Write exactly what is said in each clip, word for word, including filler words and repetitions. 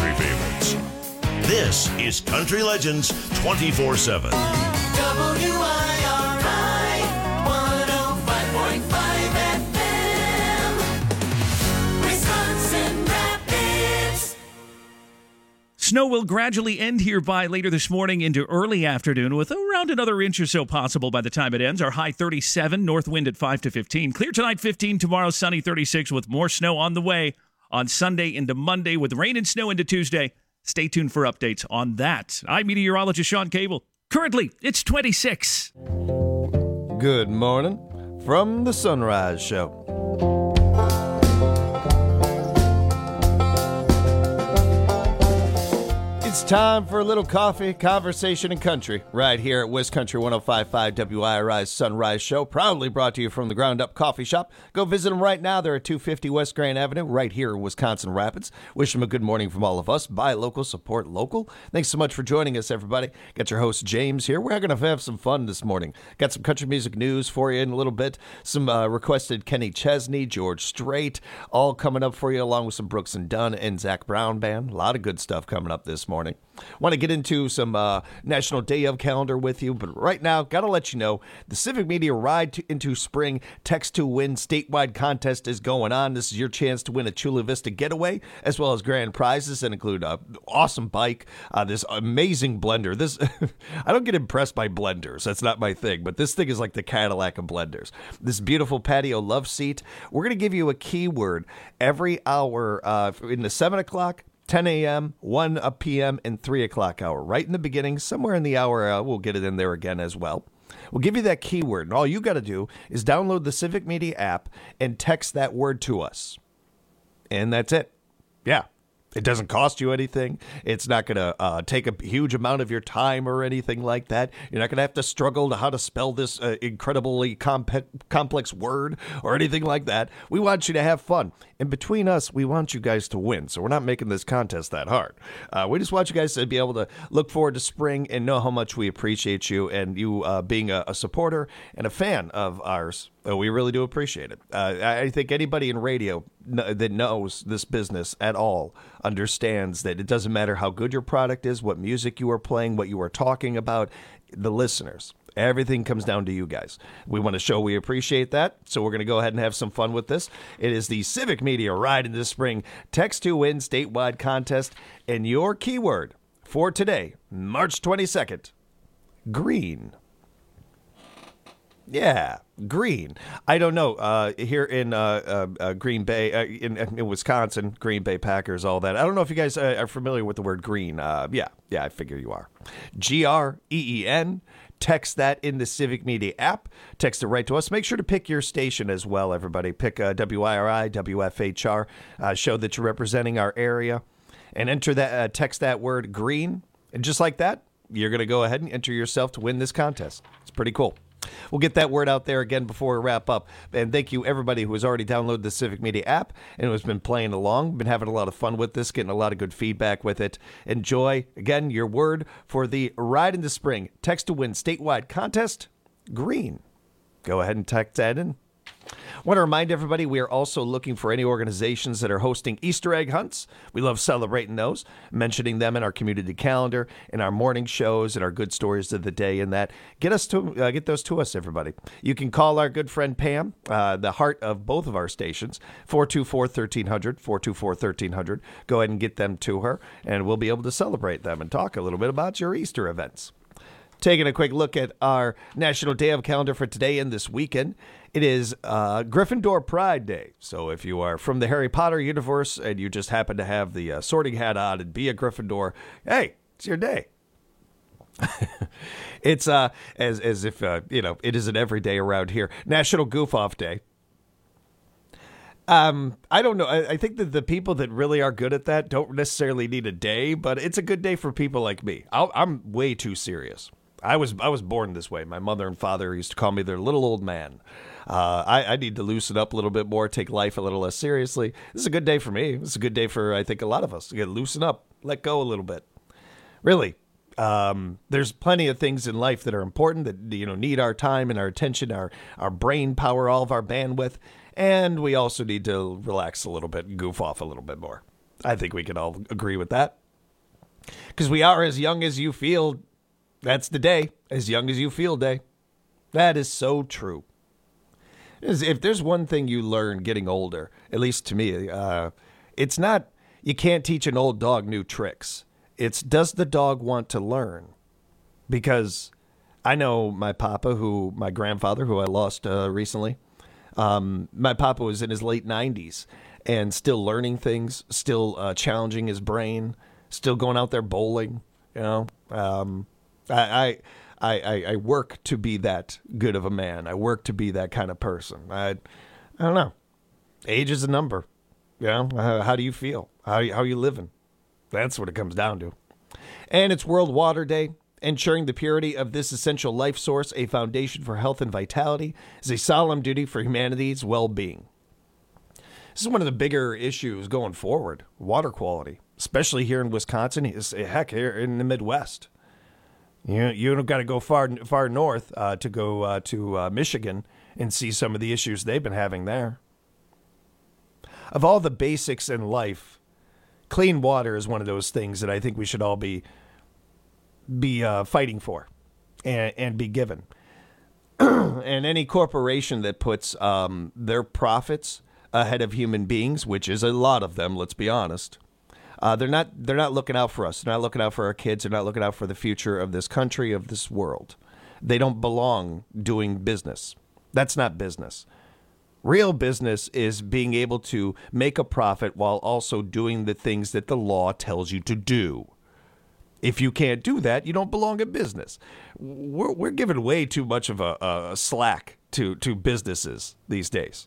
country favorites. This is Country Legends twenty-four seven. W I R I one oh five point five F M, Wisconsin Rapids. Snow will gradually end here by later this morning into early afternoon with around another inch or so possible by the time it ends. Our high thirty-seven, north wind at five to fifteen. Clear tonight fifteen, tomorrow sunny thirty-six with more snow on the way on Sunday into Monday with rain and snow into Tuesday. Stay tuned for updates on that. I'm meteorologist Sean Cable. Currently, it's twenty-six. Good morning from the Sunrise Show. It's time for a little coffee, conversation, and country right here at West Country one oh five point five W I R I's Sunrise Show, proudly brought to you from the Ground Up Coffee Shop. Go visit them right now. They're at two fifty West Grand Avenue right here in Wisconsin Rapids. Wish them a good morning from all of us. Buy local, support local. Thanks so much for joining us, everybody. Got your host, James, here. We're going to have some fun this morning. Got some country music news for you in a little bit. Some uh, requested Kenny Chesney, George Strait, all coming up for you, along with some Brooks and Dunn and Zach Brown Band. A lot of good stuff coming up this morning. Want to get into some uh, National Day of calendar with you, but right now, got to let you know, the Civic Media Ride to, into Spring Text to Win statewide contest is going on. This is your chance to win a Chula Vista getaway, as well as grand prizes that include an awesome bike, uh, this amazing blender. This I don't get impressed by blenders. That's not my thing, but this thing is like the Cadillac of blenders. This beautiful patio love seat. We're going to give you a keyword every hour uh, in the seven o'clock, ten a.m., one p.m., and three o'clock hour. Right in the beginning, somewhere in the hour, uh, we'll get it in there again as well. We'll give you that keyword, and all you got to do is download the Civic Media app and text that word to us. And that's it. Yeah. It doesn't cost you anything. It's not going to uh, take a huge amount of your time or anything like that. You're not going to have to struggle to how to spell this uh, incredibly comp- complex word or anything like that. We want you to have fun. And between us, we want you guys to win. So we're not making this contest that hard. Uh, we just want you guys to be able to look forward to spring and know how much we appreciate you and you uh, being a, a supporter and a fan of ours. Oh, we really do appreciate it. Uh, I think anybody in radio kn- that knows this business at all understands that it doesn't matter how good your product is, what music you are playing, what you are talking about, the listeners. Everything comes down to you guys. We want to show we appreciate that, so we're going to go ahead and have some fun with this. It is the Civic Media Ride into Spring Text to Win statewide contest, and your keyword for today, March twenty-second, green. Yeah, green. I don't know. Uh, here in uh, uh, uh, Green Bay, uh, in, in Wisconsin, Green Bay Packers, all that. I don't know if you guys uh, are familiar with the word green. Uh, yeah, yeah, I figure you are. G R E E N. Text that in the Civic Media app. Text it right to us. Make sure to pick your station as well, everybody. Pick uh, W I R I, W F H R. Uh, show that you're representing our area. And enter that. Uh, text that word green. And just like that, you're going to go ahead and enter yourself to win this contest. It's pretty cool. We'll get that word out there again before we wrap up. And thank you, everybody who has already downloaded the Civic Media app and who has been playing along. Been having a lot of fun with this, getting a lot of good feedback with it. Enjoy, again, your word for the Ride into Spring Text to Win statewide contest, green. Go ahead and text that in. I want to remind everybody we are also looking for any organizations that are hosting Easter egg hunts. We love celebrating those, mentioning them in our community calendar, in our morning shows, and our good stories of the day. And that get us to uh, get those to us, everybody. You can call our good friend Pam, uh, the heart of both of our stations, four two four, one three zero zero, four two four, one three zero zero. Go ahead and get them to her, and we'll be able to celebrate them and talk a little bit about your Easter events. Taking a quick look at our National Day of calendar for today and this weekend. It is uh, Gryffindor Pride Day. So if you are from the Harry Potter universe and you just happen to have the uh, sorting hat on and be a Gryffindor, hey, it's your day. It's uh, as as if, uh, you know, it is an everyday around here. National Goof Off Day. Um, I don't know. I, I think that the people that really are good at that don't necessarily need a day, but it's a good day for people like me. I'll, I'm way too serious. I was I was born this way. My mother and father used to call me their little old man. Uh, I, I need to loosen up a little bit more, take life a little less seriously. This is a good day for me. This is a good day for, I think, a lot of us. You got to loosen up, let go a little bit. Really, um, there's plenty of things in life that are important that, you know, need our time and our attention, our, our brain power, all of our bandwidth. And we also need to relax a little bit and goof off a little bit more. I think we can all agree with that. Because we are as young as you feel. That's the day. As young as you feel day. That is so true. If there's one thing you learn getting older, at least to me, uh, it's not, you can't teach an old dog new tricks. It's, does the dog want to learn? Because I know my papa, who, my grandfather, who I lost uh, recently, um, my papa was in his late nineties and still learning things, still uh, challenging his brain, still going out there bowling, you know. Um, I, I, I, I work to be that good of a man. I work to be that kind of person. I, I don't know. Age is a number. You know, how, how do you feel? How, how are you living? That's what it comes down to. And it's World Water Day. Ensuring the purity of this essential life source, a foundation for health and vitality, is a solemn duty for humanity's well-being. This is one of the bigger issues going forward, water quality, especially here in Wisconsin, heck, here in the Midwest. You, you don't got to go far far north uh, to go uh, to uh, Michigan and see some of the issues they've been having there. Of all the basics in life, clean water is one of those things that I think we should all be be uh, fighting for and, and be given. And any corporation that puts um, their profits ahead of human beings, which is a lot of them, let's be honest, uh, they're not they're not looking out for us. They're not looking out for our kids. They're not looking out for the future of this country, of this world. They don't belong doing business. That's not business. Real business is being able to make a profit while also doing the things that the law tells you to do. If you can't do that, you don't belong in business. We're, we're giving way too much of a, a slack to, to businesses these days.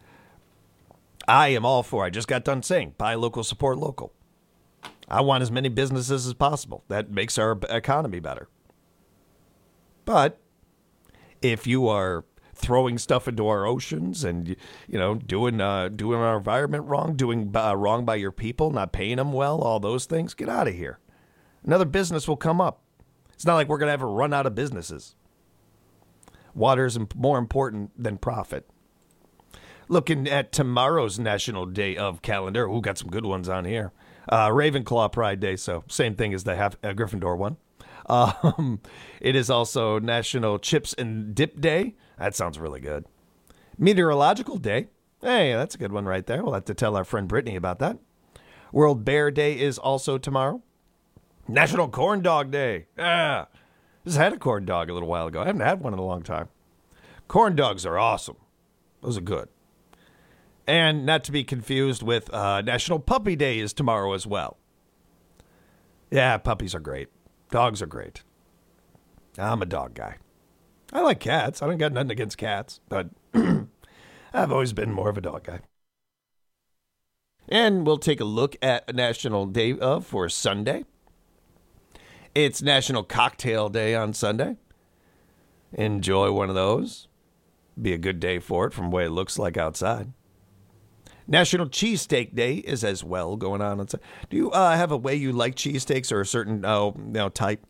I am all for, I just got done saying, buy local, support local. I want as many businesses as possible. That makes our economy better. But if you are throwing stuff into our oceans and, you know, doing uh, doing our environment wrong, doing uh, wrong by your people, not paying them well, all those things, get out of here. Another business will come up. It's not like we're going to ever run out of businesses. Water is more important than profit. Looking at tomorrow's National Day of calendar. Ooh, got some good ones on here. Uh, Ravenclaw Pride Day, so same thing as the half, uh, Gryffindor one. Um, it is also National Chips and Dip Day. That sounds really good. Meteorological Day. Hey, that's a good one right there. We'll have to tell our friend Brittany about that. World Bear Day is also tomorrow. National Corn Dog Day. Yeah. Just had a corn dog a little while ago. I haven't had one in a long time. Corn dogs are awesome. Those are good. And not to be confused with uh, National Puppy Day is tomorrow as well. Yeah, puppies are great. Dogs are great. I'm a dog guy. I like cats. I don't got nothing against cats, but I've always been more of a dog guy. And we'll take a look at National Day of for Sunday. It's National Cocktail Day on Sunday. Enjoy one of those. Be a good day for it from the way it looks like outside. National Cheesesteak Day is as well going on outside. Do you uh, have a way you like cheesesteaks or a certain uh, you know, type?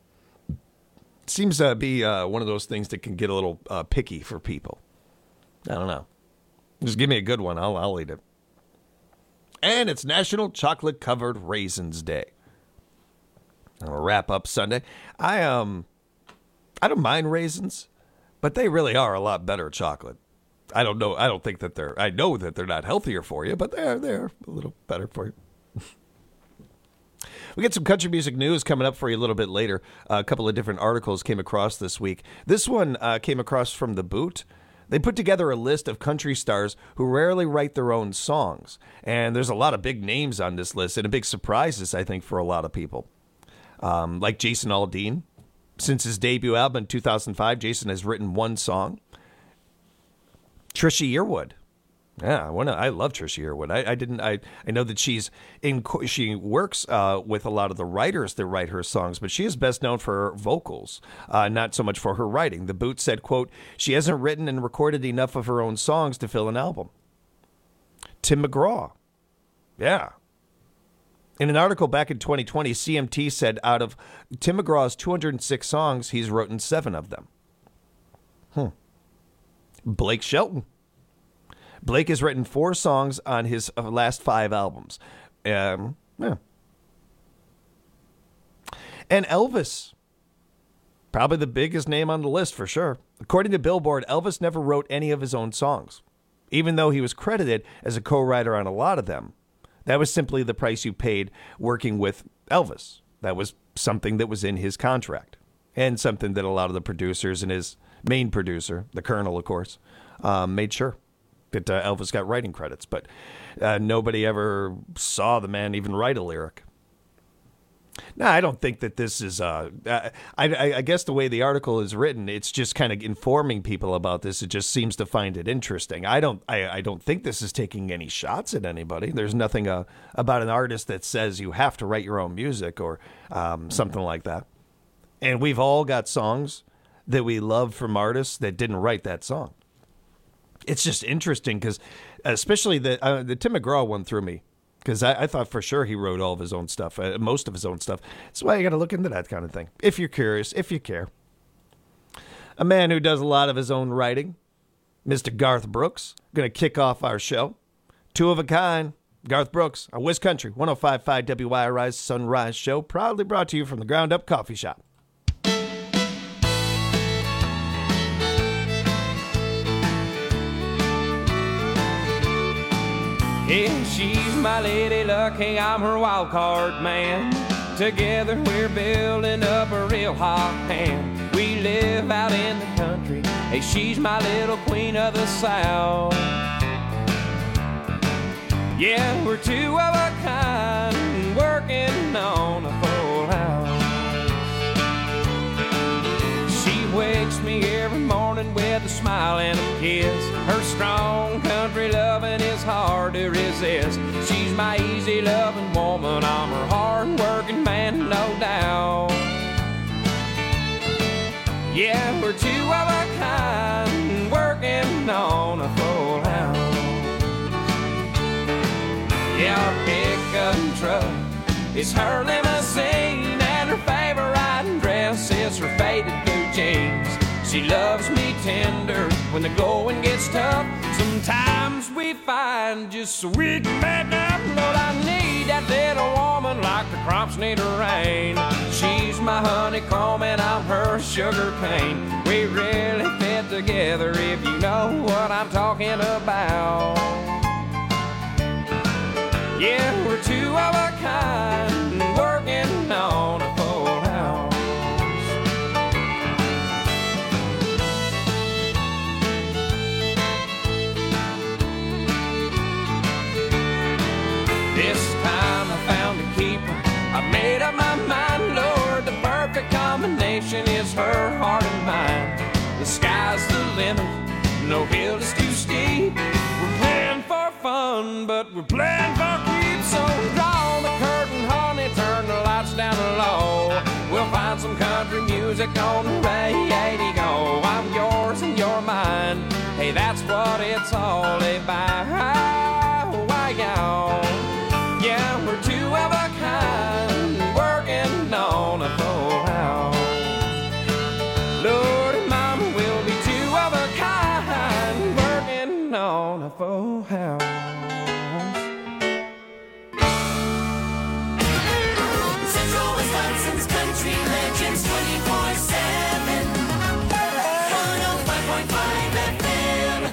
Seems to be uh, one of those things that can get a little uh, picky for people. I don't know. Just give me a good one. I'll, I'll eat it. And it's National Chocolate Covered Raisins Day. I'll wrap up Sunday. I um, I don't mind raisins, but they really are a lot better chocolate. I don't know. I don't think that they're. I know that they're not healthier for you, but they're they're a little better for you. We get some country music news coming up for you a little bit later. Uh, a couple of different articles came across this week. This one uh, came across from The Boot. They put together a list of country stars who rarely write their own songs, and there's a lot of big names on this list, and a big surprises, I think, for a lot of people. Um, like Jason Aldean. Since his debut album in two thousand five, Jason has written one song. Trisha Yearwood. Yeah, I, wanna, I love Trisha Yearwood. I, I didn't. I, I know that she's in. She works uh, with a lot of the writers that write her songs, but she is best known for her vocals, uh, not so much for her writing. The Boot said, "quote She hasn't written and recorded enough of her own songs to fill an album." Tim McGraw. Yeah. In an article back in twenty twenty, C M T said out of Tim McGraw's two hundred six songs, he's written seven of them. Hmm. Blake Shelton. Blake has written four songs on his last five albums. Um, yeah. And Elvis, probably the biggest name on the list for sure. According to Billboard, Elvis never wrote any of his own songs, even though he was credited as a co-writer on a lot of them. That was simply the price you paid working with Elvis. That was something that was in his contract, and something that a lot of the producers and his main producer, the Colonel, of course, um, made sure that uh, Elvis got writing credits. But uh, nobody ever saw the man even write a lyric. No, I don't think that this is, uh, I, I, I guess the way the article is written, it's just kind of informing people about this. It just seems to find it interesting. I don't, I, I don't think this is taking any shots at anybody. There's nothing uh, about an artist that says you have to write your own music or um, something like that. And we've all got songs that we love from artists that didn't write that song. It's just interesting because especially the, uh, the Tim McGraw one threw me. Because I, I thought for sure he wrote all of his own stuff, uh, most of his own stuff. That's why you got to look into that kind of thing, if you're curious, if you care. A man who does a lot of his own writing, Mister Garth Brooks, going to kick off our show. Two of a kind, Garth Brooks, on West Country, one oh five point five W I R I's Sunrise Show, proudly brought to you from the Ground Up Coffee Shop. Yeah, she's my lady lucky, I'm her wild card man. Together we're building up a real hot hand. We live out in the country, hey, she's my little queen of the South. Yeah, we're two of a kind, working on a full house. She wakes me every morning with a smile and a kiss. Her strong country loving is hard to resist. She's my easy loving woman, I'm her hard working man, no doubt. Yeah, we're two of a kind, working on a full house. Yeah, our pickup truck is her limousine, and her favorite riding dress is her faded blue jeans. She loves me tender when the going gets tough. Sometimes we find just so we can make up. Lord, I need that little woman like the crops need a rain. She's my honeycomb and I'm her sugar cane. We really fit together if you know what I'm talking about. Yeah, we're two of a kind, working on a full house. This time I found a keeper, I made up my mind, Lord, the perfect combination is her heart and mine. The sky's the limit, no hill is too steep. We're playing for fun, but we're playing for keeps. So draw the curtain, honey, turn the lights down low. We'll find some country music on the radio. I'm yours and you're mine, hey, that's what it's all about. Why, y'all? Yeah, we're two of a kind, working on a full house. Lord and Mama will be two of a kind, working on a full house. Central Wisconsin's country legends twenty-four seven. one oh five point five F M.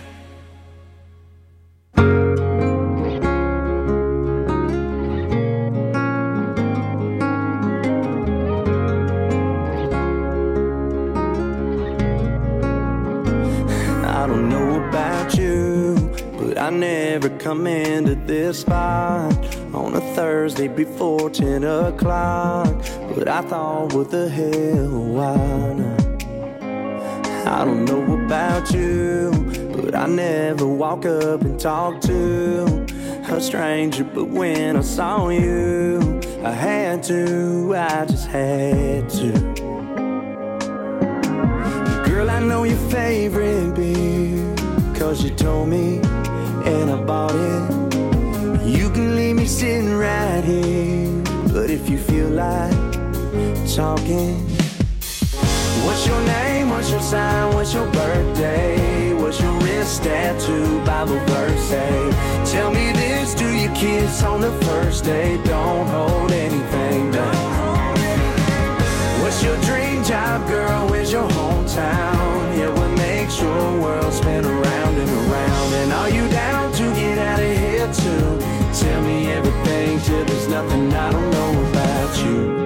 I don't know about you, but I never come into this spot on a Thursday before ten o'clock. But I thought, what the hell, why not? I don't know about you, but I never walk up and talk to a stranger. But when I saw you, I had to, I just had to. Girl, I know your favorite beer, cause you told me, and I bought it. You can leave me sitting right here, but if you feel like talking, what's your name, what's your sign, what's your birthday, what's your wrist tattoo, Bible verse say, tell me this, do you you kiss on the first date? Don't hold anything back. What's your dream job, girl? Where's your hometown? Yeah, what makes your world spin around and around? And are you down to get out of here too? Tell me everything till there's nothing I don't know about you.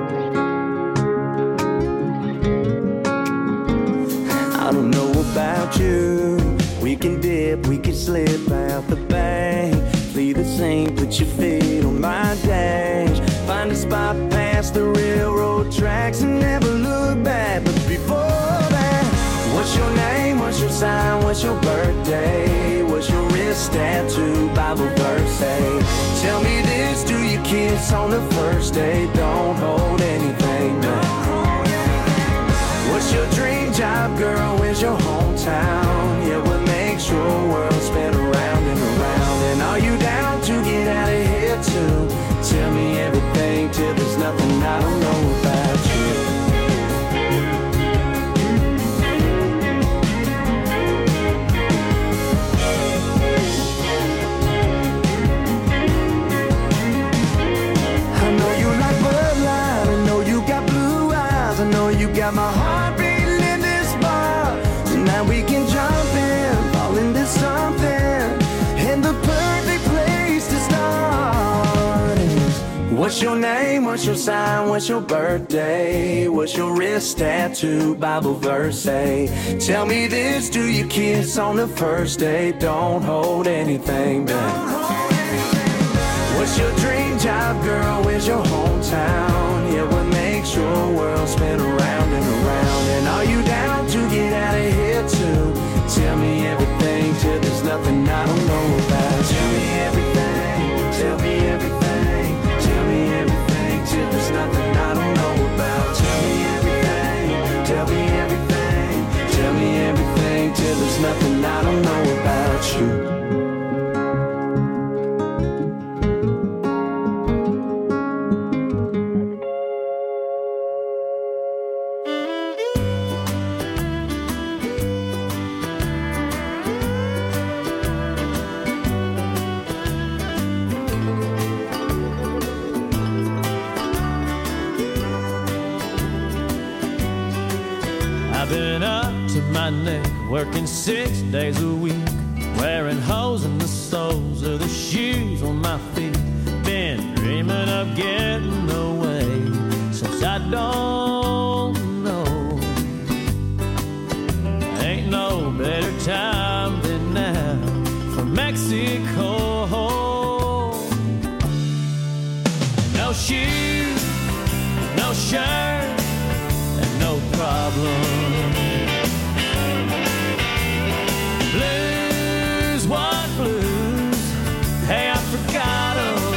I don't know about you. We can dip, we can slip out the bank. Flee the same, put your feet on my dash. Find a spot past the railroad tracks and never look back. But before that, what's your name, what's your sign, what's your birthday? What's your wrist tattoo, Bible verse say? Tell me this, do you kiss on the first date? Don't hold anything back. What's your dream job, girl? Where's your hometown? Yeah, what makes your world spin around and around? And are you down to get out of here too? Tell me everything till there's nothing I don't know about you. I know you like Bud Light, I know you got blue eyes, I know you got my heart beating in this bar. Tonight we can jump in, fall into something, and the perfect place to start is, what's your name, what's your sign, what's your birthday? What's your wrist tattoo, Bible verse say? Tell me this, do you kiss on the first date? Don't hold anything back. What's your dream job, girl? Where's your hometown? Yeah, what makes your world spin around and around? And are you down to get out of here too? Tell me everything till there's nothing I don't know about. Tell me everything, tell me everything, tell me everything till there's nothing I don't know about. Tell me everything, tell me everything, tell me everything till there's nothing I don't know about you. I've been up to my neck, working six days a week, wearing holes in the soles of the shoes on my feet. Been dreaming of getting away since I don't know. Ain't no better time than now for Mexico. No shoes, no shirt, and no problem. Blues, what blues? Hey, I forgot 'em.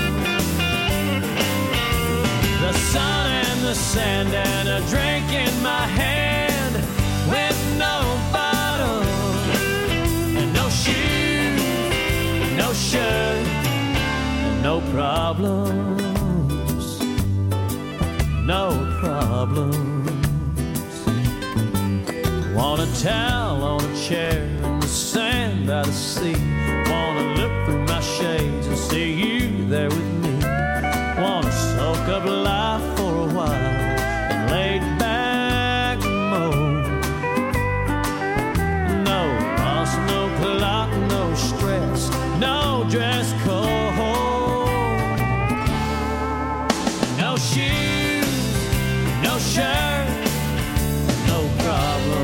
The sun and the sand and a drink in my hand with no bottle and no shoes, no shirt, and no problems, no problems. Want a towel on a chair in the sand by the sea. Wanna look through my shades and see you there with me. Wanna soak up life for a while and lay back mode. No boss, no clock, no stress, no dress code. No shoes, no shirt, no problem.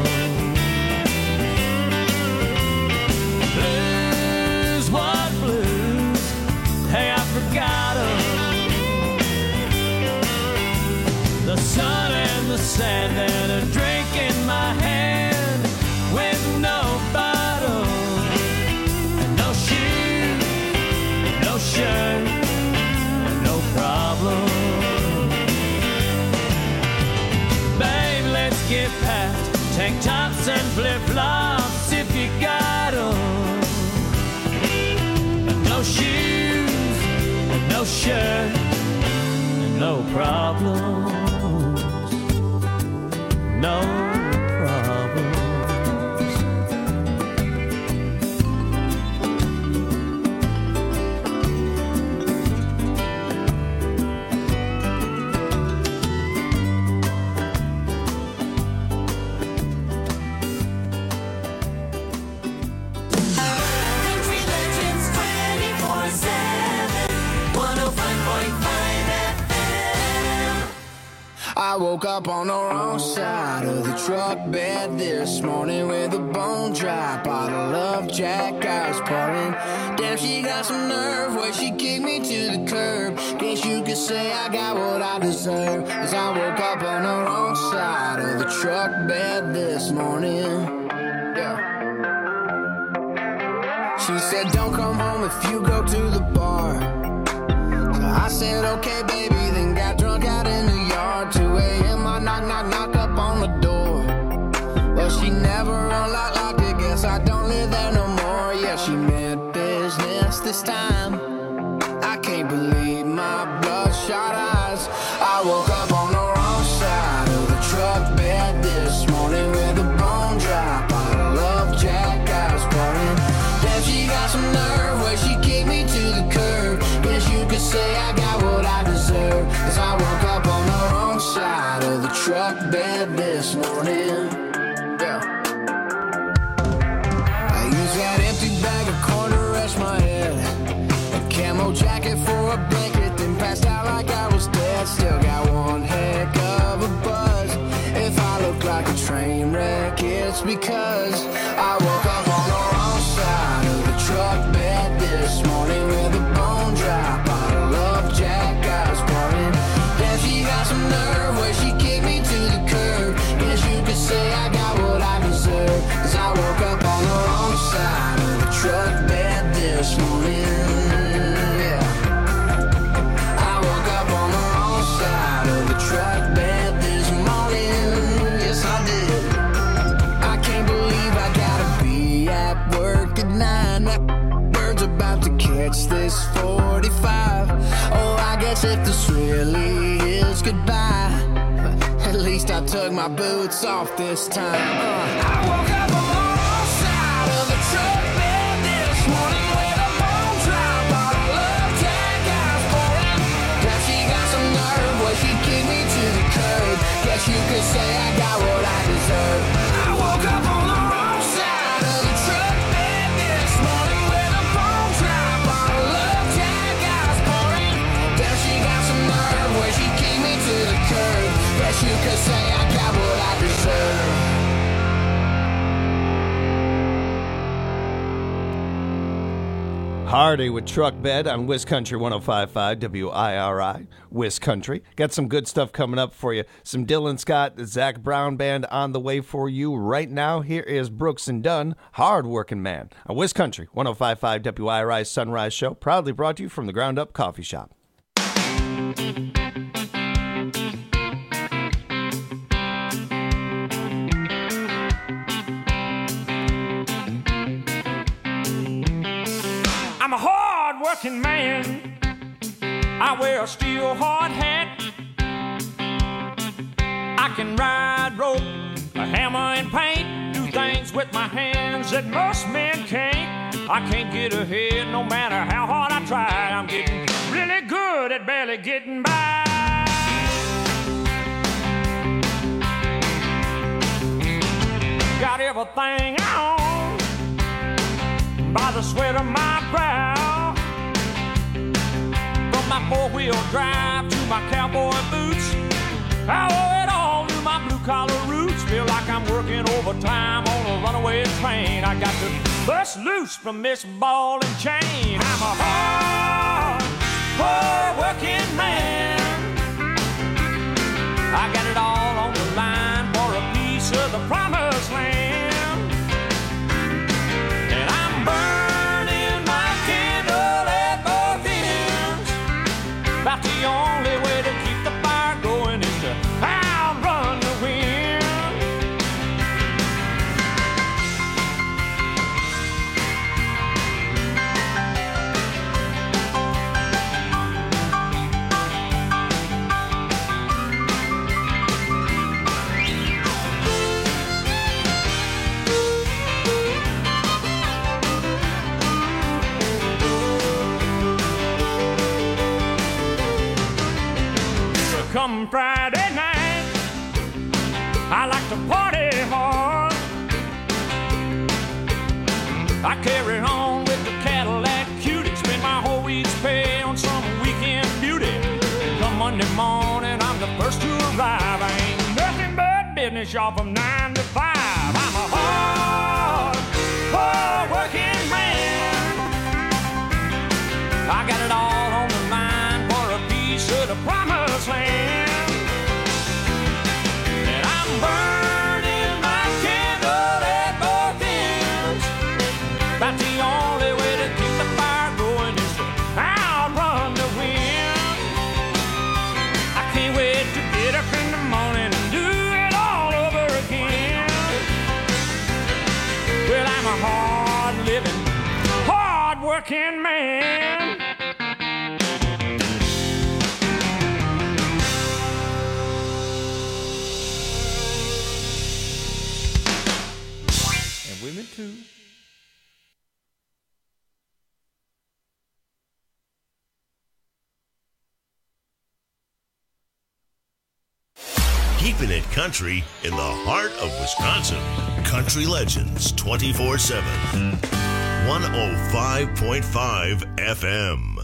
Blues, what blues? Hey, I forgot 'em. The sun and the sand and a drink in my hand with no bottle and no shoes, no shirt, and no problem. Babe, let's get past tank tops and flip-flops if you got 'em. No shoes, no shirt, and no problems, no problems. I woke up on the wrong side of the truck bed this morning with a bone dry bottle of Jack I was pouring. Damn, she got some nerve where she kicked me to the curb. Guess you could say I got what I deserve, 'cause I woke up on the wrong side of the truck bed this morning. Yeah. She said don't come home if you go to the bar. So I said okay baby, then got drunk out in the yard. Two a.m. I knock knock knock up on the door. Well, she never unlocked, locked it, guess I don't live there no more. Yeah, she meant business this time. I can't believe my bloodshot eyes. I woke up on the wrong side of the truck bed this morning with a bone dry bottle of Jack I was pouring. Damn, she got some nerve where she kicked me to the curb. Guess you could say I got what I deserve, 'cause I woke up on the wrong side of the truck bed this morning. Yeah. I used that empty bag of corn to rest my head, a camo jacket for a blanket, then passed out like I was dead. Still got one heck of a buzz. If I look like a train wreck, it's because I woke up on the wrong side of the truck bed this morning with a bone dry bottle of Jack I was pouring. Damn, she got some nerve where she kicked me to the curb. Guess you could say I got what I deserve, 'cause I woke up on the wrong side of the truck bed this morning. Yeah. I woke up on the wrong side of the truck bed this morning. Yes, I did. I can't believe I gotta be at work at nine. That bird's about to catch this forty-five. Oh, I guess if this really is goodbye, at least I took my boots off this time. Uh, I woke up on the wrong side of the truck bed this morning with a bone dry bottle of Jack I was pouring. Now she got some nerve where she kicked me to the curb. Guess you could say I got what I deserve. I woke up on the wrong side of the truck bed this morning with a bone dry bottle of Jack I was pouring. Now she got some nerve where she kicked me to the curb. Guess you could say I got what I deserve. Hardy with Truck Bed on Wiz Country one oh five point five W I R I, Wiz Country. Got some good stuff coming up for you. Some Dylan Scott, the Zach Brown Band on the way for you right now. Here is Brooks and Dunn, Hard Working Man, on Wiz Country one oh five point five W I R I Sunrise Show, proudly brought to you from the Ground Up Coffee Shop. I'm a hard-working man. I wear a steel hard hat. I can ride rope, a hammer and paint, do things with my hands that most men can't. I can't get ahead no matter how hard I try. I'm getting really good at barely getting by. Got everything I own by the sweat of my brow. From my four-wheel drive to my cowboy boots, I owe it all to my blue-collar roots. Feel like I'm working overtime on a runaway train. I got to bust loose from this ball and chain. I'm a hard, hard-working man. I got it all on the line for a piece of the promised land. About the only way to keep the fire going is to outrun the wind. Come Friday night, I like to party hard. I carry on with the Cadillac Cutie, spend my whole week's pay on some weekend beauty. Come Monday morning, I'm the first to arrive. I ain't nothing but business, y'all, from nine to five. I'm a hard, hard working man. I got it all on the line for a piece of the promised land. And I'm burning my candle at both ends. That's the only way to keep the fire going is to outrun the wind. I can't wait to get up in the morning and do it all over again. Well, I'm a hard-living, hard-working man. And women too. Keeping it country in the heart of Wisconsin. Country Legends twenty-four seven. one oh five point five F M.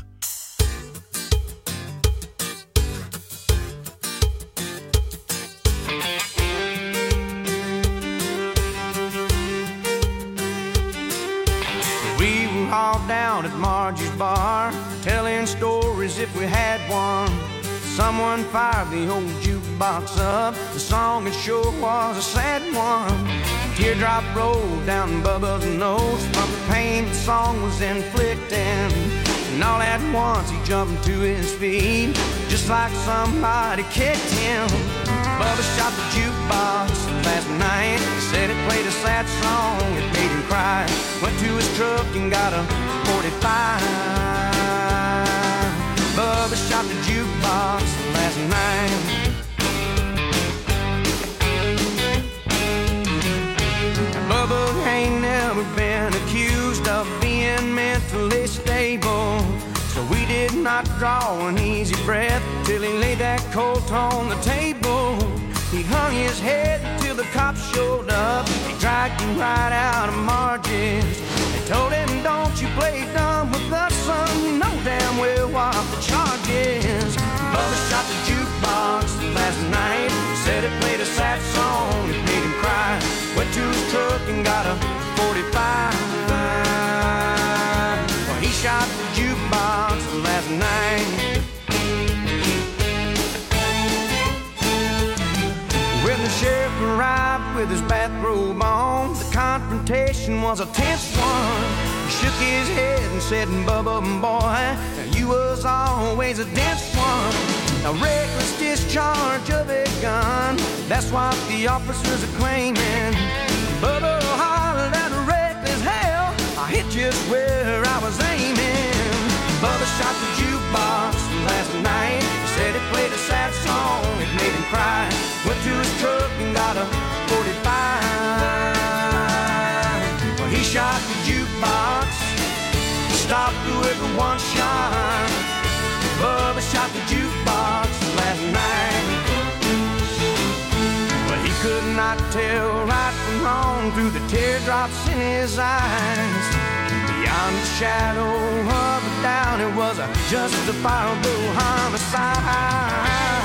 We were all down at Margie's bar, telling stories if we had one. Someone fired the old jukebox up. The song it sure was a sad one. A teardrop rolled down Bubba's nose from the pain the song was inflicting. And all at once he jumped to his feet, just like somebody kicked him. Bubba shot the jukebox last night. He said it played a sad song, it made him cry. Went to his truck and got a forty-five. Bubba shot the jukebox last night. Bubba ain't never been accused of being mentally stable, so we did not draw an easy breath till he laid that colt on the table. He hung his head till the cops showed up. They dragged him right out of Margie's. They told him, don't you play dumb with us, son. You know damn well what the charge is. Bubba shot the jukebox last night. Said it played a sad song, it made him cry. Went to his truck and got a forty-five. Well, he shot the jukebox last night. When the sheriff arrived with his bathrobe on, the confrontation was a tense one. He shook his head and said, Bubba, boy, you was always a dense one. A reckless discharge of a gun, that's what the officers are claiming. Bubba hollered at a reckless hell, I hit just where I was aiming. Bubba shot the jukebox last night. He said it played a sad song, it made him cry. Went to his truck and got a forty-five. Well, he shot the jukebox, stopped with one shot. Bubba shot the jukebox last night. Well, he could not tell right from wrong through the teardrops in his eyes. Beyond the shadow of a doubt, it was a justifiable homicide.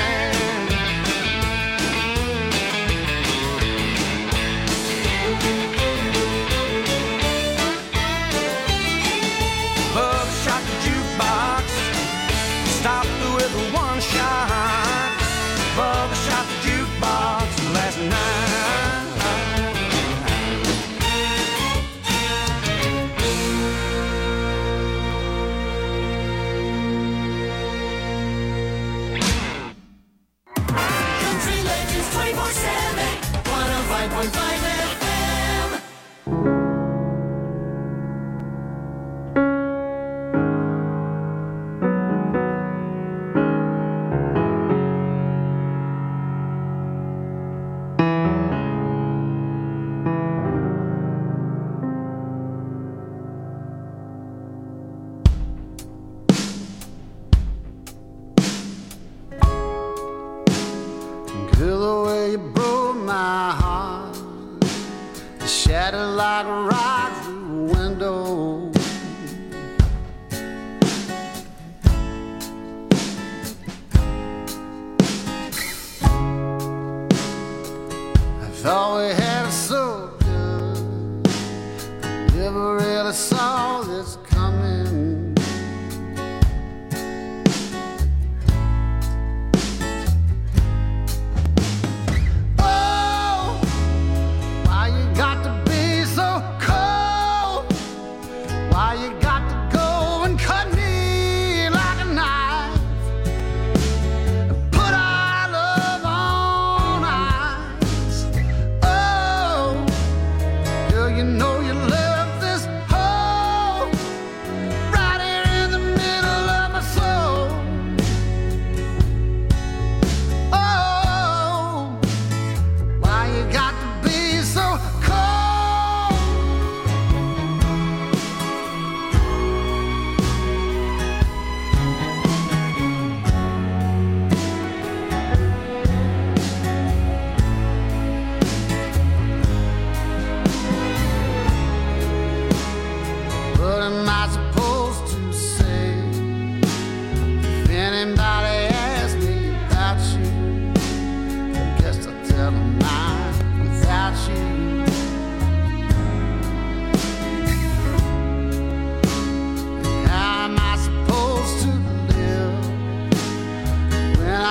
Bubba shot the jukebox, stopped with one shot. Bubba shot the jukebox last night. Country Legends twenty-four seven, one oh five point five F M. Girl, the way you broke my heart, it shattered like a rock through a window.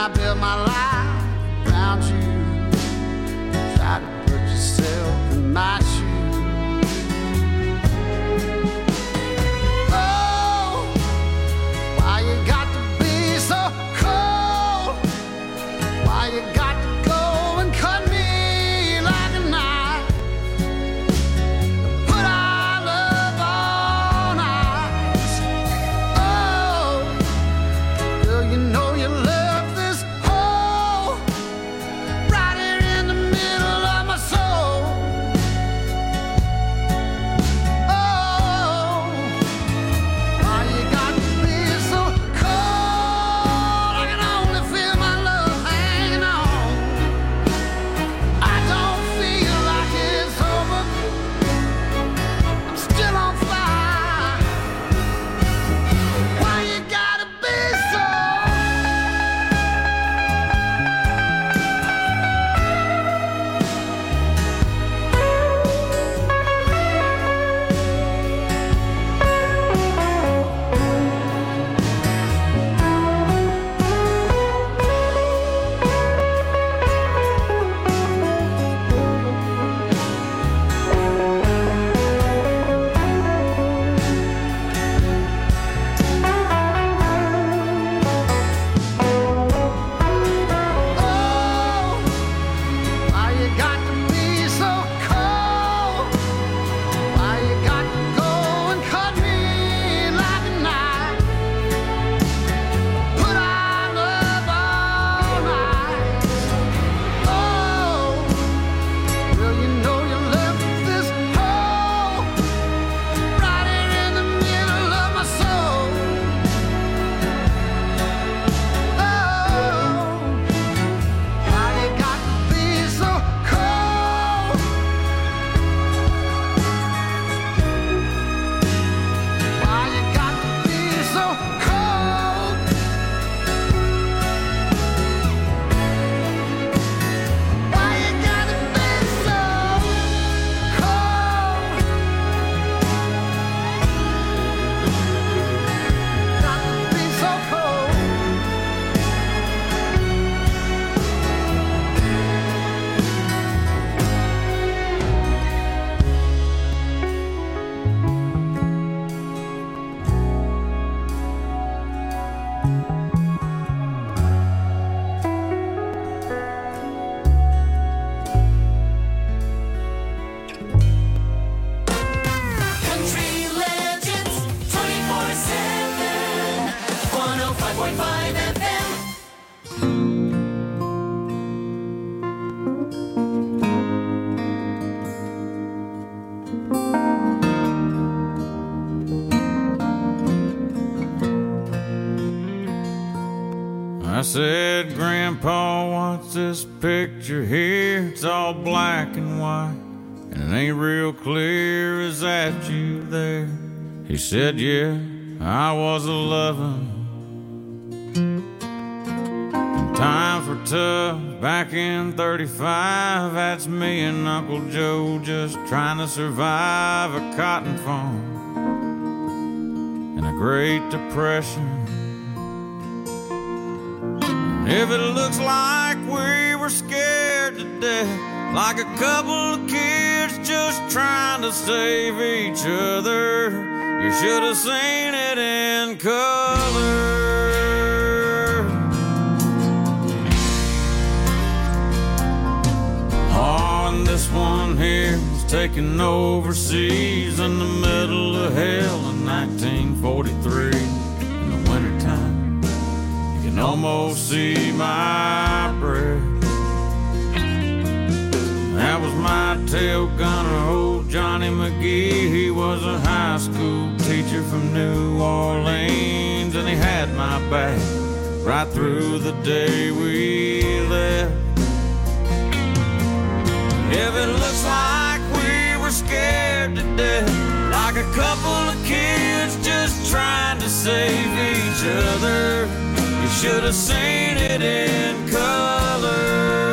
I built my life around you. Try to put yourself in my shoes. Oh, why you got to be so cold? Why you got to go and cut me like a knife? Put our love on ice. Oh, girl, you know you left this hole right here in the middle of my soul. Oh, why you got to be so cold? I can only feel my love hanging on. I don't feel like it's over. I'm still on fire. Why you gotta be so? Oh, why you got to be so cold? Why you got to go and cut me like a knife? Put our love on ice. Oh, girl, you know you left this hole right here in the middle of my soul. Oh, why you got to be so cold? Why you got to be so cold? Why you gotta be so cold? Got to be so cold. Country Legends twenty-four seven, one oh five point five F M. I said, Grandpa, what's this picture here? It's all black and white, and it ain't real clear. Is that you there? He said, yeah, I was a lovin'. And times were tough back in thirty-five. That's me and Uncle Joe just trying to survive a cotton farm and a Great Depression. If it looks like we were scared to death, like a couple of kids just trying to save each other, you should have seen it in color. Oh, and this one here was taken overseas in the middle of hell in nineteen forty-three. In the wintertime, you can almost see my breath. That was my tail gunner, old Johnny McGee. He was a high school teacher from New Orleans, and he had my back right through the day we left. If it looks like we were scared to death, like a couple of kids just trying to save each other, you should have seen it in color.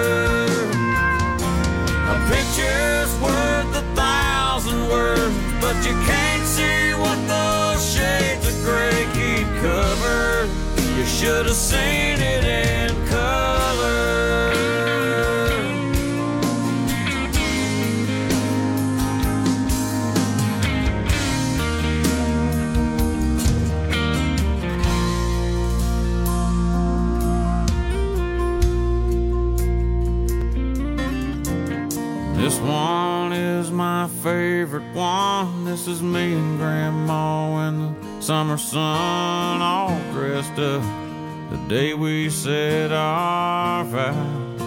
A picture's worth a thousand words, but you can't see what those shades of gray keep covered. You should have seen it in favorite one. This is me and Grandma in the summer sun, all dressed up the day we said our vows.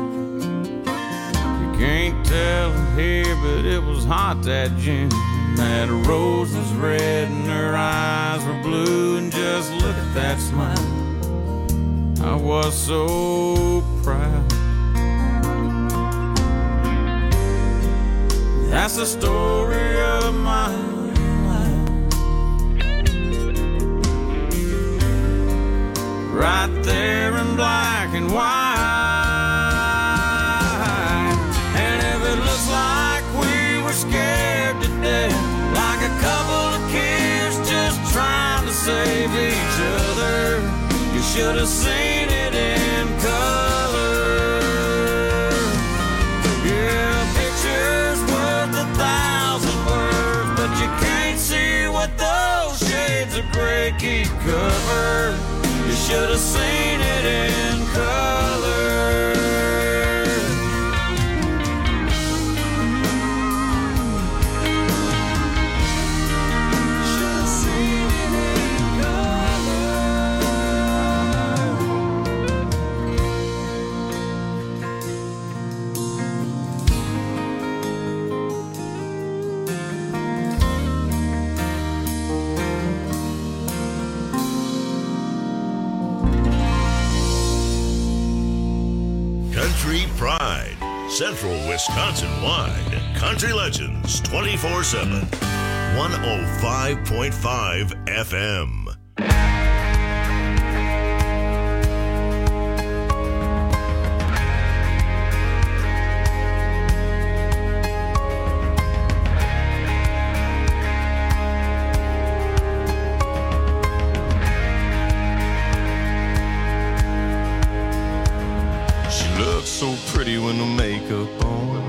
You can't tell it here, but it was hot that June. That rose was red and her eyes were blue, and just look at that smile. I was so proud. That's the story of my life, right there in black and white. And if it looks like we were scared to death, like a couple of kids just trying to save each other, you should have seen it in color. Yeah, a picture's worth a thousand words, but you can't see what those shades of gray keep covered. You should have seen it in color. Country Pride, Central Wisconsin-wide. Country Legends twenty-four seven. one oh five point five F M. So pretty when the makeup on.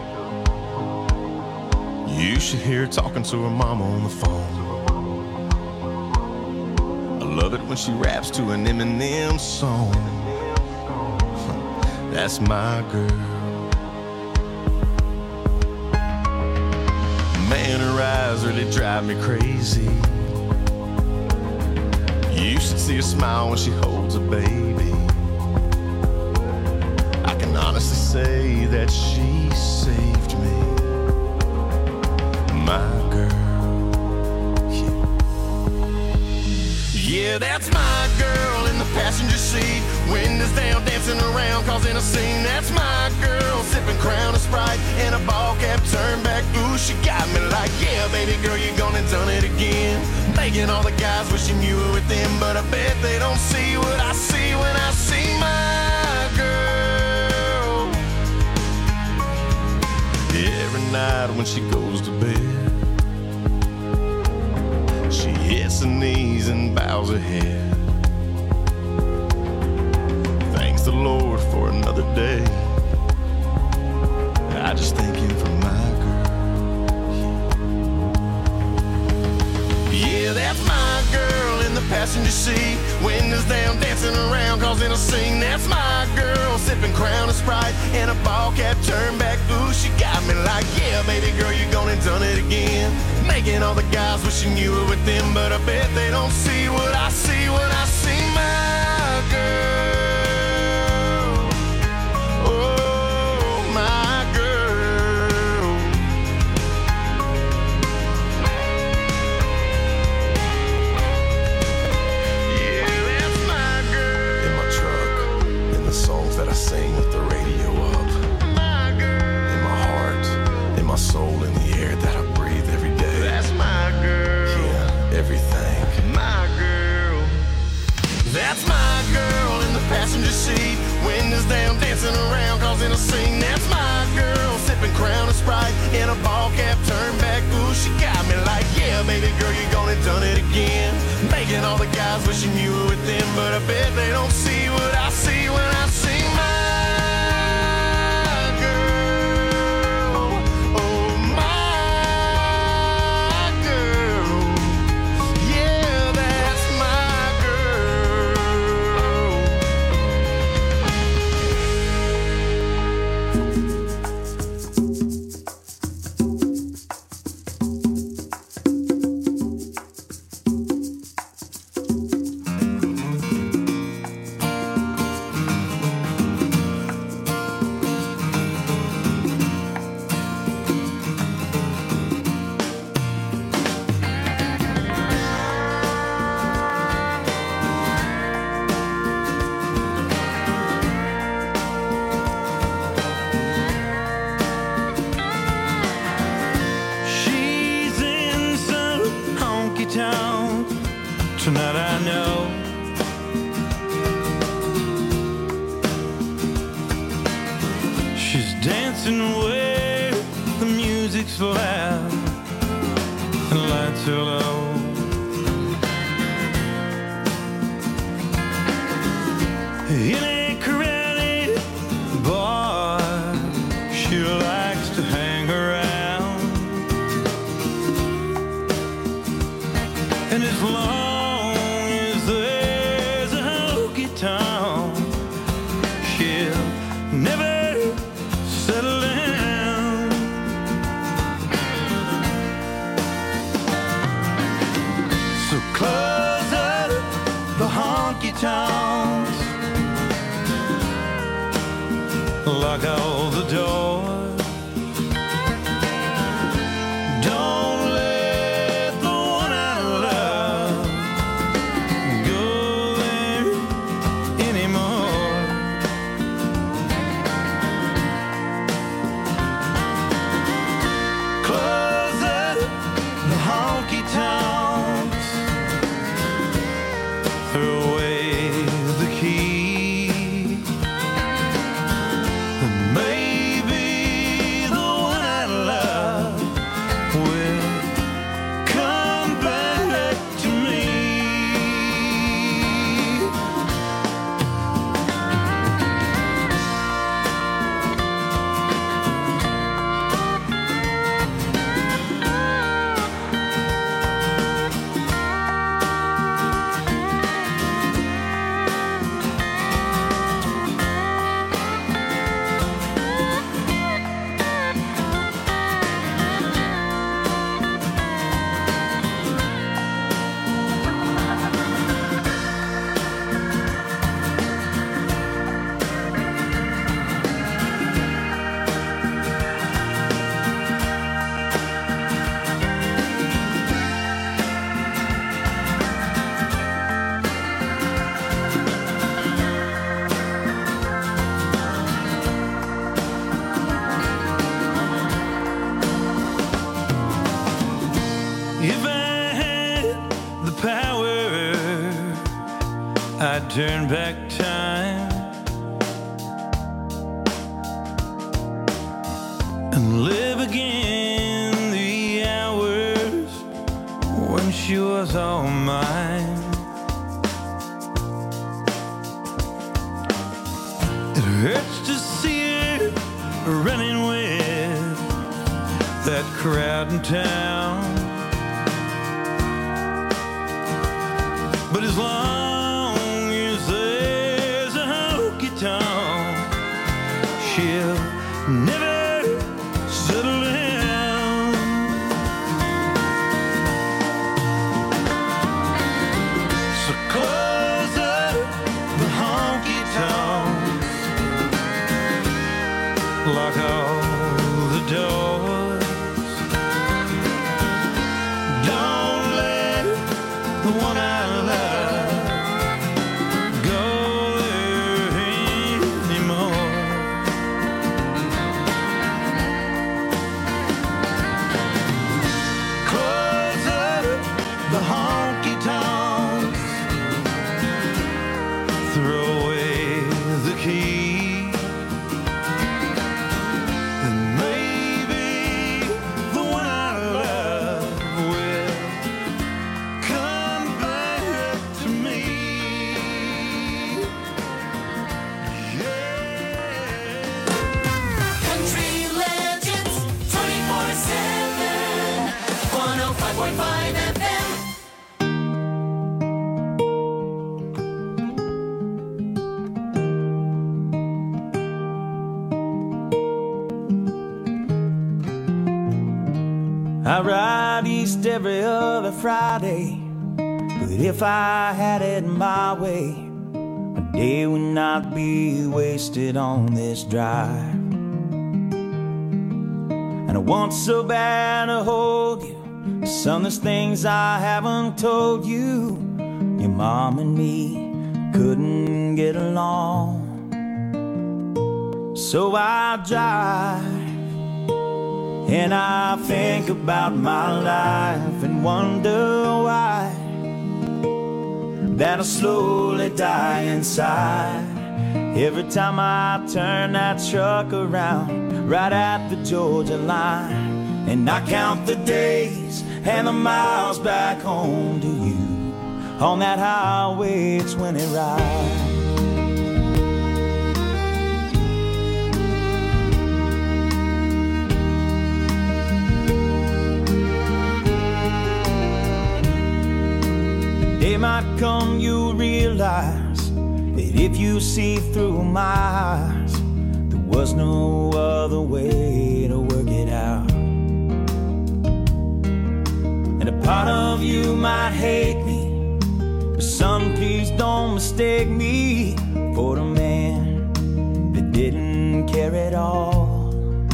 You should hear her talking to her mama on the phone. I love it when she raps to an Eminem song. That's my girl. Man, her eyes really drive me crazy. You should see her smile when she holds a baby. Honestly say that she saved me, my girl. Yeah, yeah, that's my girl in the passenger seat, windows down, dancing around, causing a scene. That's my girl, sipping Crown and Sprite in a ball cap, turned back. Ooh, she got me like, yeah, baby girl, you gone and done it again, making all the guys wishing you were with them, but I bet they don't see what I see when I see my girl. Every night when she goes to bed, she hits her knees and bows her head. Thanks the Lord for another day. I just thank him for my girl. Yeah, that's my girl in the passenger seat, windows down, dancing around, causing a scene. That's my girl, sipping Crown and Sprite in a ball cap, turned back. Ooh, she got me like, yeah, baby girl, you gone and done it again, making all the guys wishing you were with them, but I bet they don't see what I see when I see my girl. Oh, my girl. Yeah, that's my girl. In my truck, in the songs that I sing with the radio up, my soul in the air that I breathe every day. That's my girl. Yeah, everything. My girl. That's my girl in the passenger seat, windows down, dancing around, causing a scene. That's my girl, sipping Crown and Sprite in a ball cap, turned back. Ooh, she got me like, yeah, baby girl, you gone and done it again, making all the guys wishing you were with them, but I bet they don't see what I see when I see my dancing away. The music's loud and lights are low. In a crowded bar, she likes to hang around, and as long as there's a honky-tonk, she'll never settle down. So close up the honky-tonks, lock all the doors. Don't let the one I love go there anymore. Close up the honky-tonks, throw away the key. Maybe the one I love will come back to me. If I had the power, I'd turn back time and live again the hours when she was all mine. It hurts to see her running with that crowd in town. But as long as there's a honky-tonk, she'll never settle down. So close up the honky-tonks, lock all the doors. Don't let the one I love go there anymore. Close up the honky-tonks, throw away the key, and maybe the one I love will come back to me. Country Legends twenty-four seven, one oh five point five F M. I ride east every other Friday, but if I had it my way, my day would not be wasted on this drive. And I want so bad to hold you, some of the things I haven't told you. Your mom and me couldn't get along, so I drive and I think about my life and wonder why that I'll slowly die inside Every time I turn that truck around, right at the Georgia line, and I count the days and the miles back home to you. On that highway twenty ride. Day might come, you'll realize that if you see through my eyes, there was no other way to work it out. And a part of you might hate me, but son, please don't mistake me for the man that didn't care at all.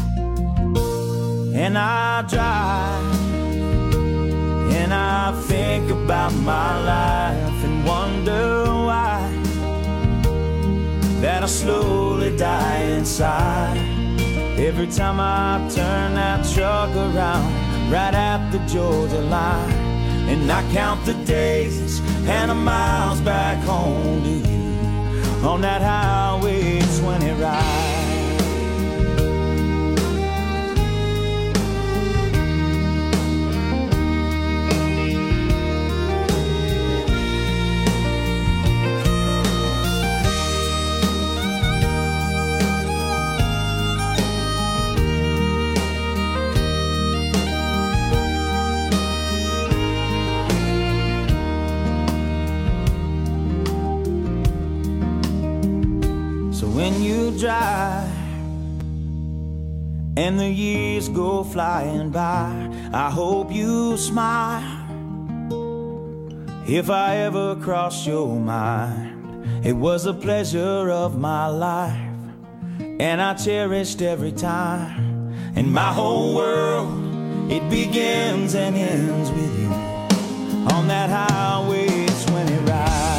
And I drive and I think about my life and wonder why that I slowly die inside. Every time I turn that truck around, right at the Georgia line, and I count the days and the miles back home to you. On that highway twenty ride. When you drive and the years go flying by, I hope you smile. If I ever cross your mind, it was a pleasure of my life, and I cherished every time. And my whole world, it begins and ends with you on that highway twenty ride.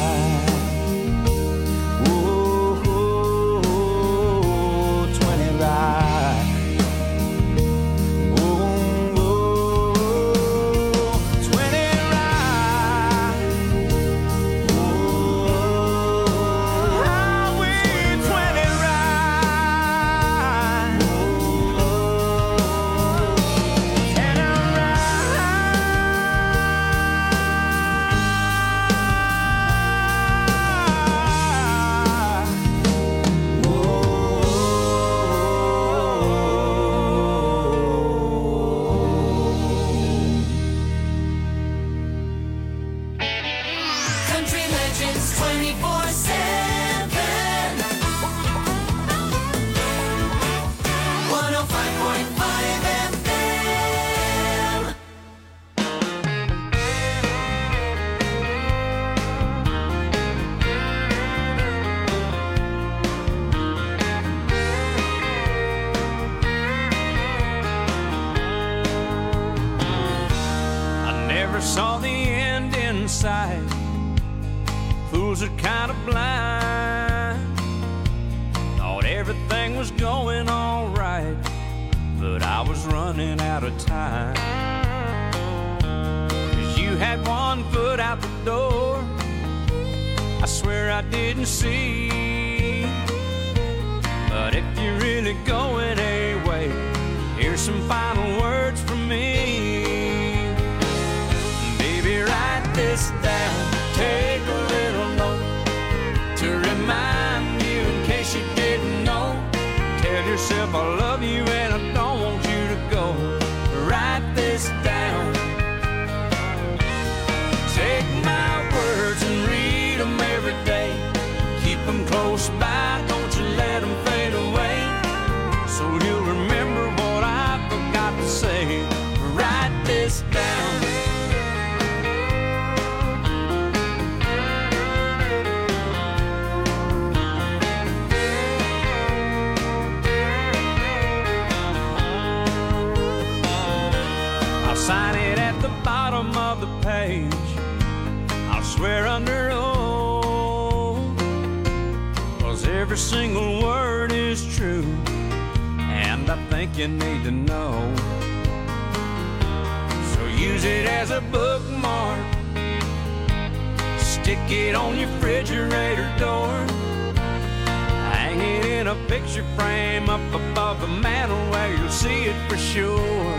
Saw the end in sight. Fools are kind of blind. Thought everything was going all right, but I was running out of time. 'Cause you had one foot out the door, I swear I didn't see. But if you're really going away, here's some final words from me. Write this down, take a little note to remind you in case you didn't know. Tell yourself I love you and I don't want you to go. Write this down. Take my words and read them every day. Keep them close by, don't you let them fade away. So you'll remember what I forgot to say. Write this down. Sign it at the bottom of the page. I'll swear under oath, 'cause every single word is true, and I think you need to know. So use it as a bookmark, stick it on your refrigerator door, picture frame up above the mantle where you'll see it for sure.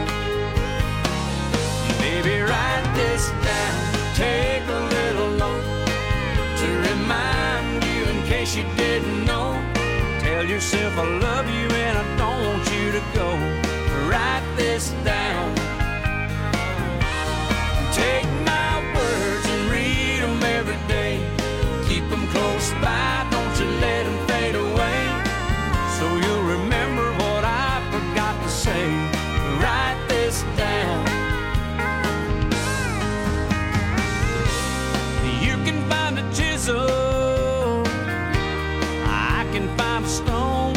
Baby, write this down, take a little note to remind you in case you didn't know. Tell yourself I love you and I don't want you to go. Write this down. Take my words and read them every day. Keep them close by, don't you let them fade away. So you'll remember what I forgot to say. Write this down. You can find a chisel, I can find a stone.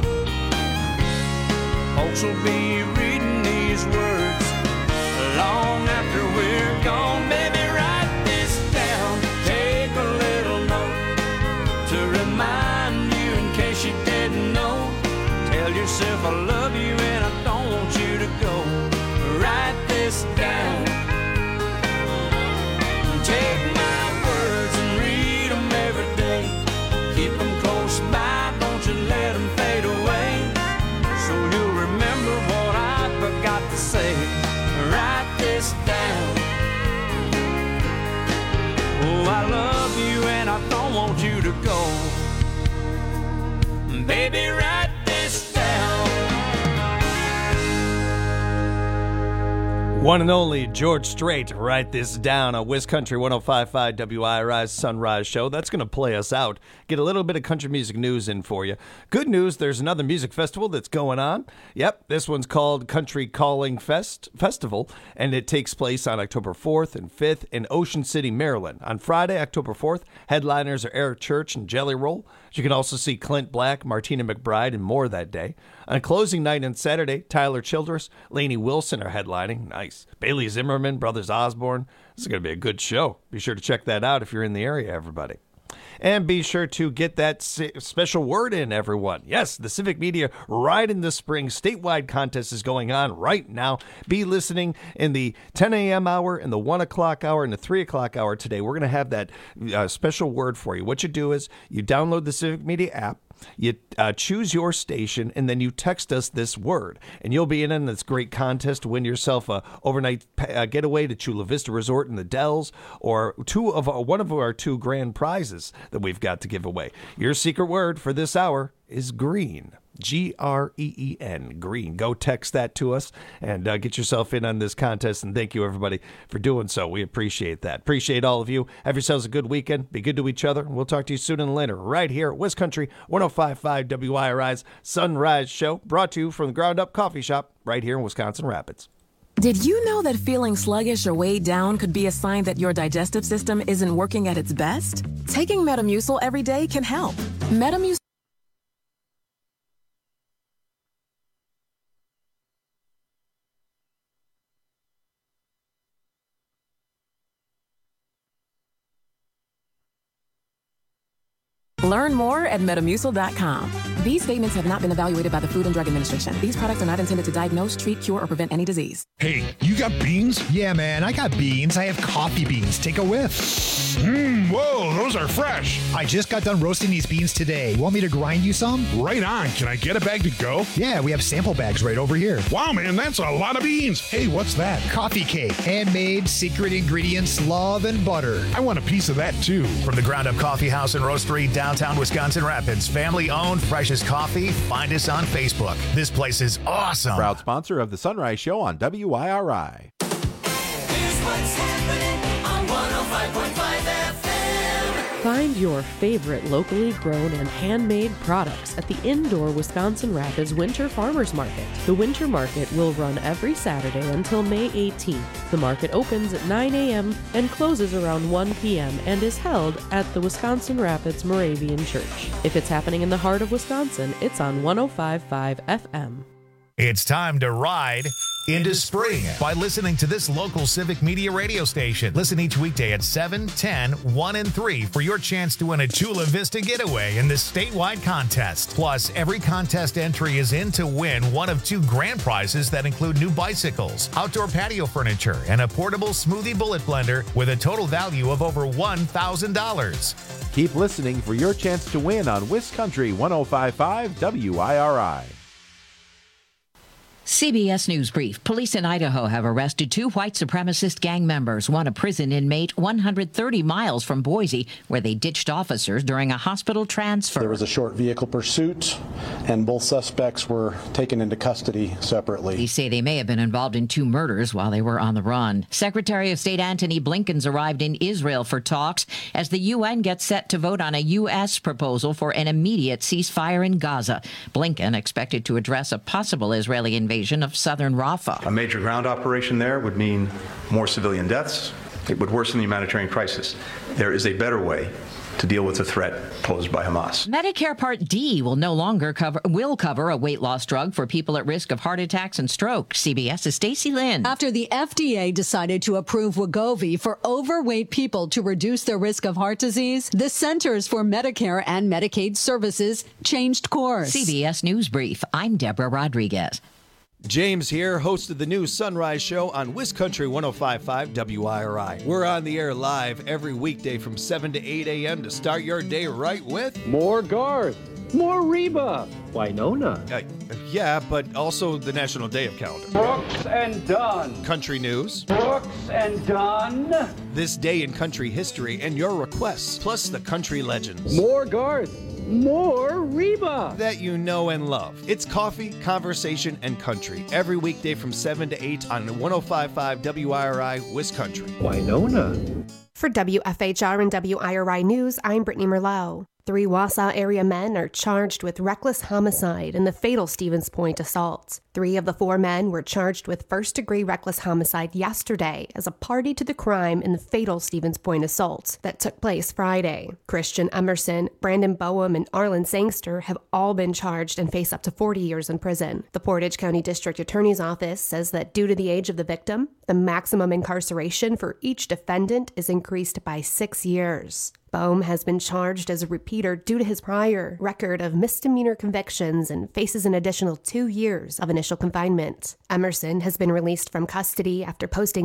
Folks will be reading these words long after we're gone. Baby, write this down. Take a little note to remind you in case you didn't know. Tell yourself I love you and I don't want you to go. Write this down. Take my words and read them every day. Keep them close by, don't you let them fade away. So you'll remember what I forgot to say. Write this down. Oh, I love you and I don't want you to go. Baby, write this down. One and only George Strait, write this down on Wiz Country one oh five point five W I R I's Sunrise Show. That's going to play us out. Get a little bit of country music news in for you. Good news, there's another music festival that's going on. Yep, this one's called Country Calling Fest Festival, and it takes place on October fourth and fifth in Ocean City, Maryland. On Friday, October fourth, headliners are Eric Church and Jelly Roll. You can also see Clint Black, Martina McBride, and more that day. On closing night on Saturday, Tyler Childress, Lainey Wilson are headlining. Nice. Bailey Zimmerman, Brothers Osborne. This is going to be a good show. Be sure to check that out if you're in the area, everybody. And be sure to get that special word in, everyone. Yes, the Civic Media Ride in the Spring statewide contest is going on right now. Be listening in the ten a.m. hour, in the one o'clock hour, and the three o'clock hour today. We're going to have that uh, special word for you. What you do is you download the Civic Media app. You uh, choose your station, and then you text us this word, and you'll be in in this great contest to win yourself a overnight uh, getaway to Chula Vista Resort in the Dells, or two of our, one of our two grand prizes that we've got to give away. Your secret word for this hour is green. G R E E N, green. Go text that to us and uh, get yourself in on this contest. And thank you, everybody, for doing so. We appreciate that. Appreciate all of you. Have yourselves a good weekend. Be good to each other. We'll talk to you soon and later right here at Wiz Country one oh five point five W I R I's Sunrise Show, brought to you from the Ground Up Coffee Shop right here in Wisconsin Rapids. Did you know that feeling sluggish or weighed down could be a sign that your digestive system isn't working at its best? Taking Metamucil every day can help. Metamucil Learn more at Metamucil dot com. These statements have not been evaluated by the Food and Drug Administration. These products are not intended to diagnose, treat, cure, or prevent any disease. Hey, you got beans? Yeah, man, I got beans. I have coffee beans. Take a whiff. Mmm, whoa, those are fresh. I just got done roasting these beans today. Want me to grind you some? Right on. Can I get a bag to go? Yeah, we have sample bags right over here. Wow, man, that's a lot of beans. Hey, what's that? Coffee cake. Handmade, secret ingredients, love, and butter. I want a piece of that, too. From the Ground Up Coffee House and Roastery, downtown Wisconsin Rapids, family-owned, freshest coffee. Find us on Facebook. This place is awesome. Proud sponsor of the Sunrise Show on W I R I. Here's what's happening on one oh five point five F M. Find your favorite locally grown and handmade products at the indoor Wisconsin Rapids Winter Farmers Market. The Winter Market will run every Saturday until May eighteenth. The market opens at nine a.m. and closes around one p.m. and is held at the Wisconsin Rapids Moravian Church. If it's happening in the heart of Wisconsin, it's on one oh five point five F M. It's time to ride into spring by listening to this local Civic Media radio station. Listen each weekday at seven, ten, one, and three for your chance to win a Chula Vista getaway in this statewide contest. Plus, every contest entry is in to win one of two grand prizes that include new bicycles, outdoor patio furniture, and a portable smoothie bullet blender with a total value of over one thousand dollars. Keep listening for your chance to win on Wiscountry one oh five point five W I R I. C B S News Brief. Police in Idaho have arrested two white supremacist gang members, one a prison inmate one hundred thirty miles from Boise, where they ditched officers during a hospital transfer. There was a short vehicle pursuit, and both suspects were taken into custody separately. Police say they may have been involved in two murders while they were on the run. Secretary of State Antony Blinken's arrived in Israel for talks as the U N gets set to vote on a U S proposal for an immediate ceasefire in Gaza. Blinken expected to address a possible Israeli invasion of southern Rafah. A major ground operation there would mean more civilian deaths. It would worsen the humanitarian crisis. There is a better way to deal with the threat posed by Hamas. Medicare Part D will no longer cover will cover a weight loss drug for people at risk of heart attacks and stroke. CBS's Stacey Lynn. After the F D A decided to approve Wegovy for overweight people to reduce their risk of heart disease, the Centers for Medicare and Medicaid Services changed course. C B S News Brief. I'm Deborah Rodriguez. James here, host of the new Sunrise Show on Wiscountry one oh five point five W I R I. We're on the air live every weekday from seven to eight a.m. to start your day right with more Garth, more Reba, Winona. Uh, yeah, but also the National Day of Calendar. Brooks and Dunn. Country news. Brooks and Dunn. This day in country history and your requests, plus the country legends. More Garth. More Reba that you know and love. It's coffee, conversation, and country every weekday from seven to eight on one oh five point five W I R I Wiscountry. Winona. For W F H R and W I R I News, I'm Brittany Merlot. Three Wausau area men are charged with reckless homicide in the fatal Stevens Point assault. Three of the four men were charged with first-degree reckless homicide yesterday as a party to the crime in the fatal Stevens Point assault that took place Friday. Christian Emerson, Brandon Boehm, and Arlen Sangster have all been charged and face up to forty years in prison. The Portage County District Attorney's Office says that due to the age of the victim, the maximum incarceration for each defendant is increased by six years. Boehm has been charged as a repeater due to his prior record of misdemeanor convictions and faces an additional two years of initial confinement. Emerson has been released from custody after posting